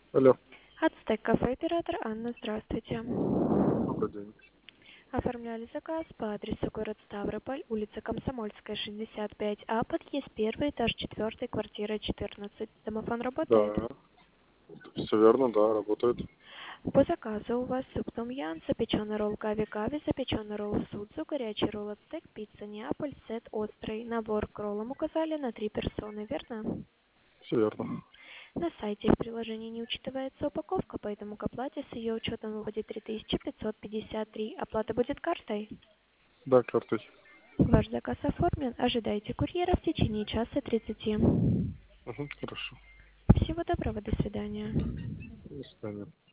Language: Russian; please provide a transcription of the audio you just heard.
Алло, Ацтек кафе, оператор Анна, здравствуйте. добрый день. Оформляли заказ по адресу город Ставрополь, улица Комсомольская, 65А, подъезд 1, этаж 4, квартира 14. Домофон работает? Да, все верно, да, работает. По заказу у вас суп том-ям, запеченный ролл кави-кави, запеченный ролл судзу, горячий ролл ацтек, пицца Неаполь, сет острый. Набор к роллам указали на 3 персоны, верно? Все верно. На сайте в приложении не учитывается упаковка, поэтому к оплате с ее учетом выходит 3553. Оплата будет картой. Да, картой. Ваш заказ оформлен. Ожидайте курьера в течение часа 30. Угу, хорошо. Всего доброго, до свидания. До свидания.